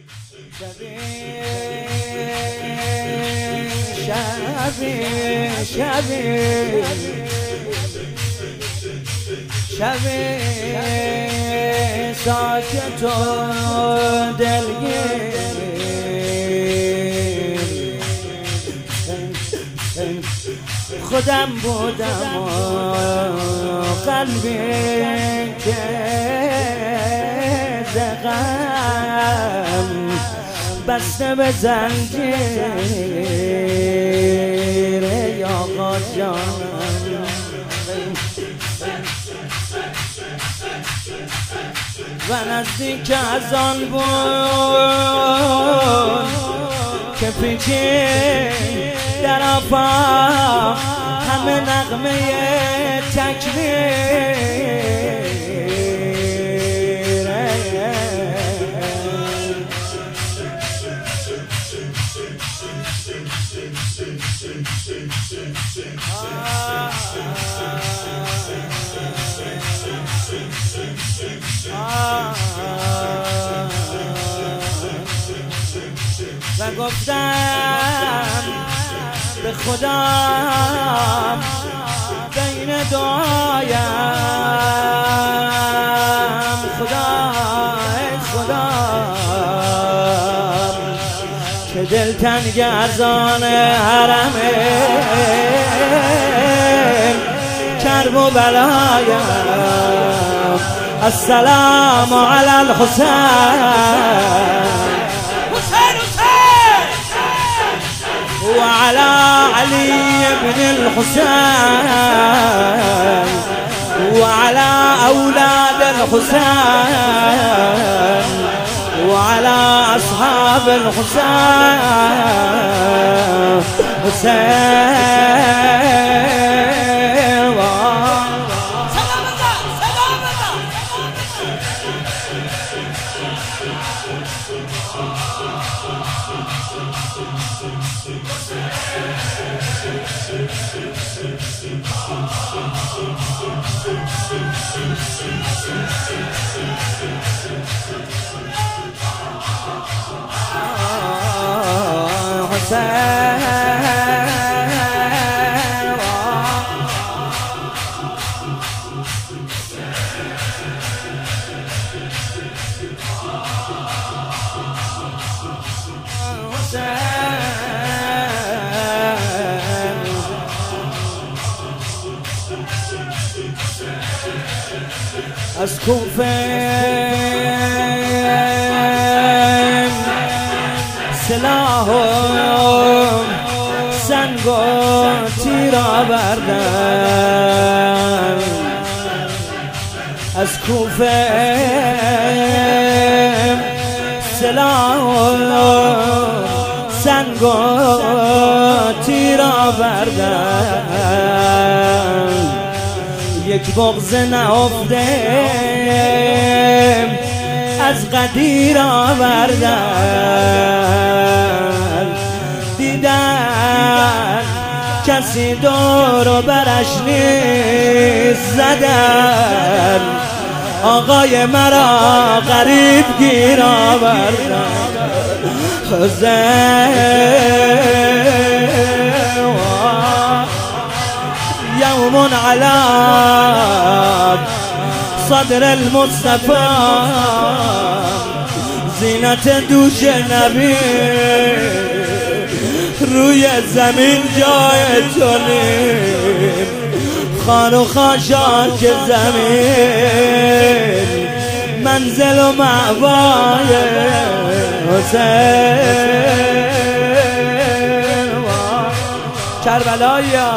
شبی ساکت و دلگیر خودم بودم و قلبی که غم بسته به زنجیر آقا جانم و نزدیک از آن بود که پیچید در آفاق همه نغمه تکبیر و گفتم به خدا بین دعایم خدا که دلتنگ از آن حرم کرب و بلایم السلام علی الحسین وعلى علي بن الحسين وعلى أولاد الحسين وعلى أصحاب الحسين از کوفه سلاح و سنگ و تیر آوردن از کوفه سلاح و سنگ و تیر آوردن یک بغض نهفته از قدیر آوردن دیدن کسی دور و برش نیست زدن آقای مرا غریب گیر آوردن يوم على صدر المصطفى زینت دوش نبی روی زمین جای تو نیم خان و خاشاک زمین منزل و مأوای حسین کربلایا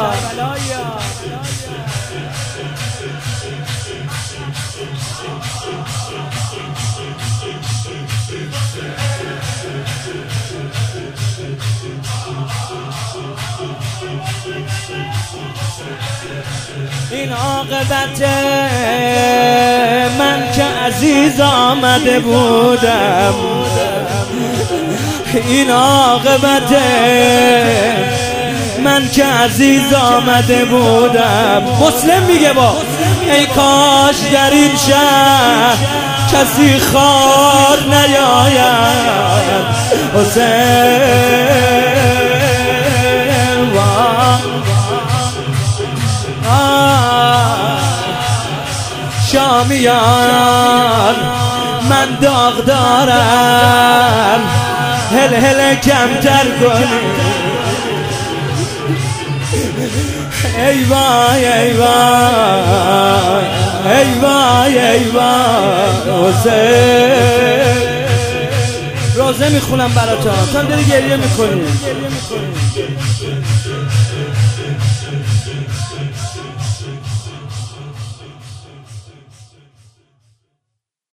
این عاقبت من که عزیز آمده بودم این عاقبت من که عزیز آمده بودم مسلم میگه با ای کاش در این شهر کسی خار نیاید حسین شامیان من داغ دارم هل هل کمتر کنی ای وای ای وای ای وای ای وای حسین روزه میخونم براتون، تو هم داری گریه میکنی.